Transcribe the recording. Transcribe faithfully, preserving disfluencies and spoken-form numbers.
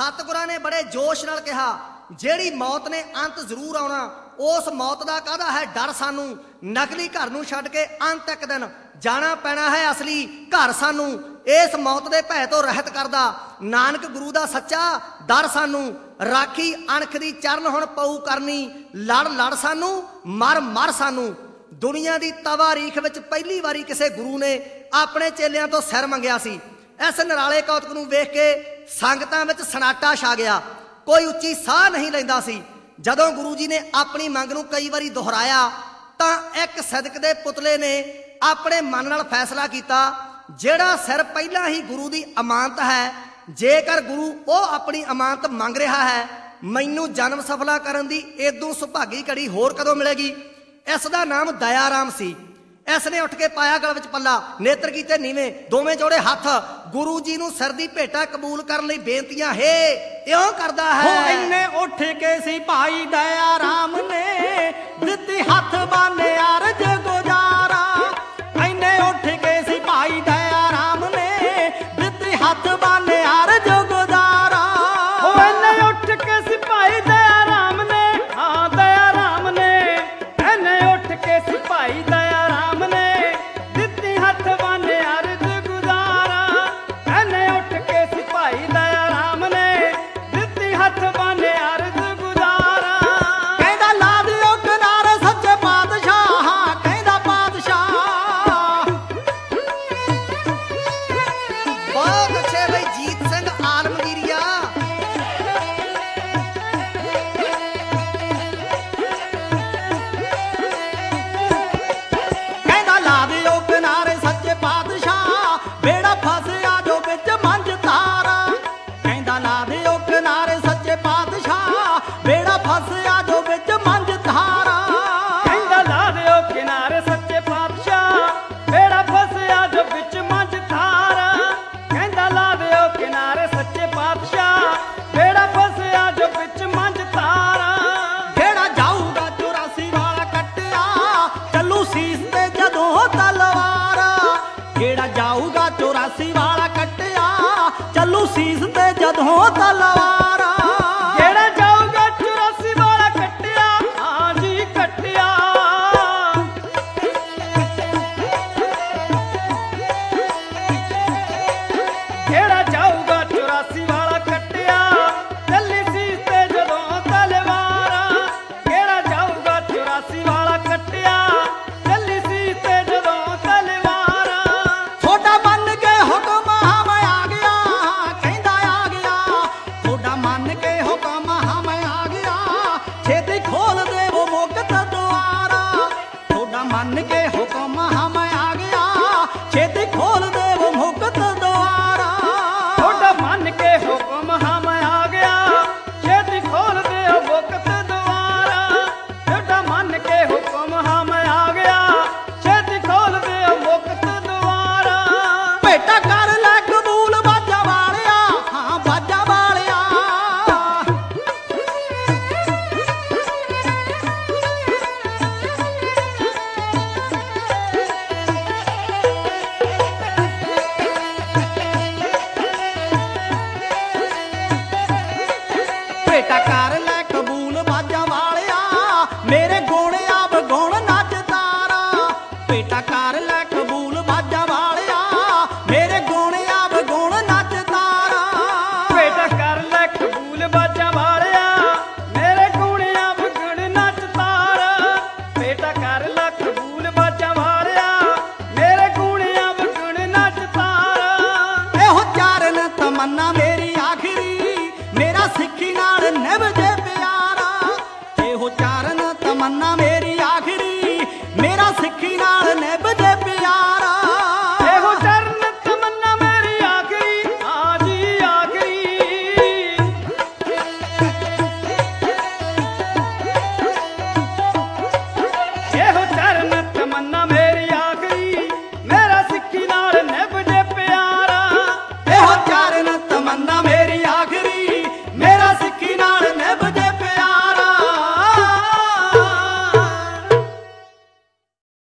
सतगुरां ने बड़े जोश नाल कहा, ਜਿਹੜੀ मौत ने अंत जरूर आना, उस मौत का काहदा है डर सानू। नकली घर नूं छड्ड के अंत एक दिन जाना पैना है, असली घर सानू इस मौत के भय तो रहत करदा। नानक गुरु का सच्चा दर सानू, राखी अणख दी चरण हुण पऊ करनी, लड़ लड़ सानू मर मर सानू। दुनिया की तवारीख विच पहली वारी किसी गुरु ने अपने चेलियां तो सिर मंगिया सी। इस निराले कौतक नूं वेख के संगतां विच सनाटा छा गया, कोई उच्ची साह नहीं लैंदा सी। जदों गुरु जी ने अपनी मंग नूं कई वारी दोहराया तां एक सदक दे पुतले ने अपने मन नाल फैसला किया, जिहड़ा सिर पहला ही गुरु की अमानत है, जेकर गुरु वो अपनी अमानत मंग रहा है, मैनू जन्म सफला करन दी इदों सुभागी घड़ी होर कदों मिलेगी। इसका नाम दयाराम सी। इसने उठ के पाया गल विच पल्ला, नेत्र कीते नीवें, दोवें जोड़े हथ, गुरु जी नूं सिर दी भेटा कबूल करन लई बेनतियां हे इउं करदा है। इन्ने उठ के सिपाही दयाराम ने दित्ती हथ बाने अरज गुजारा। इन्ने उठ के सिपाही दयाराम ने दित्ती हथ बाने अरज गुजारा। इन्ने उठ के सिपाही दयाराम ने, हाँ दयाराम ने, इन्ने उठ के सिपाही दयाराम ने दित्ती हथ बाने अरज गुजारा। इन्ने उठ के सिपाही दयाराम ने दित्ती हथ बाने अरज गुजारा। कहंदा ला दिओ किनारे सच्चे पातशाह, कहंदा पातशाह। बहुत अच्छे भाई जीत सिंह आलमगीरिया। कहंदा ला दिओ किनारे सच्चे पातशाह, बेड़ा फसिया जो बिच मंझ तारा। कहंदा ला दिओ किनारे सच्चे पातशाह, बेड़ा फसिया जो बिच मंझ तारा। कहंदा ला दिओ किनारे सच्चे पातशाह, बेड़ा फसिया जो बिच मंझ थारा। कहंदा ला दिओ किनारे सच्चे पातशाह, बेड़ा फसिया जो बिच मंझ थारा। जेड़ा जाऊगा चौरासी वाला कट्टिया, चलू सीस ते जदों तलवार। जेड़ा जाऊगा चौरासी वाला कट्टिया, चलू सीस ते जदों तलवार। जेड़ा जाऊगा चौरासी वाला कट्टिया, हाँ जी कट्टिया। जेड़ा जाऊगा चौरासी वाला कट्टिया, चली सीस ते जदों तलवार। जेड़ा जाऊगा चौरासी वाला कट्टिया, चली सीस ते जदों तलवार। थोड़ा मन के हुक्म हम आ गया, कहंदा आ गया। थोड़ा मन के हुक्म हम आ गया, छेती खोल दे वो मुक्त द्वारा। थोड़ा मन के हुक्म हम आ गया, छेती खोल दे वो मुक्त द्वारा। थोड़ा मन के हुक्म हम आ गया, छेती खोल दे मुक्त द्वारा। थोड़ा मन के हुक्म हम आ गया, छेती खोल दे मुक्त द्वारा। बेटा कर ले कबूल बाजा वालिया, हाँ बाजा वालिया। बेटा कर ले कबूल बाजा वालिया, मेरे गुण अब गुण नच तारा। बेटा कर ले कबूल बाजा वालिया, मेरे गुण अब गुण नच तारा। बेटा कर ले कबूल बाजा वालिया, मेरे गुण अब गुण नच तारा। बेटा कर ले कबूल बाजा वालिया, मेरे गुण अब गुण नच तारा। एहो चारण तमन्ना मेरी आखिरी, मेरा सिੱਖੀ नाल निभ जे प्यारा। एहो चारण तमन्ना मेरी आखिरी, मेरा सिੱਖੀ नाल निभ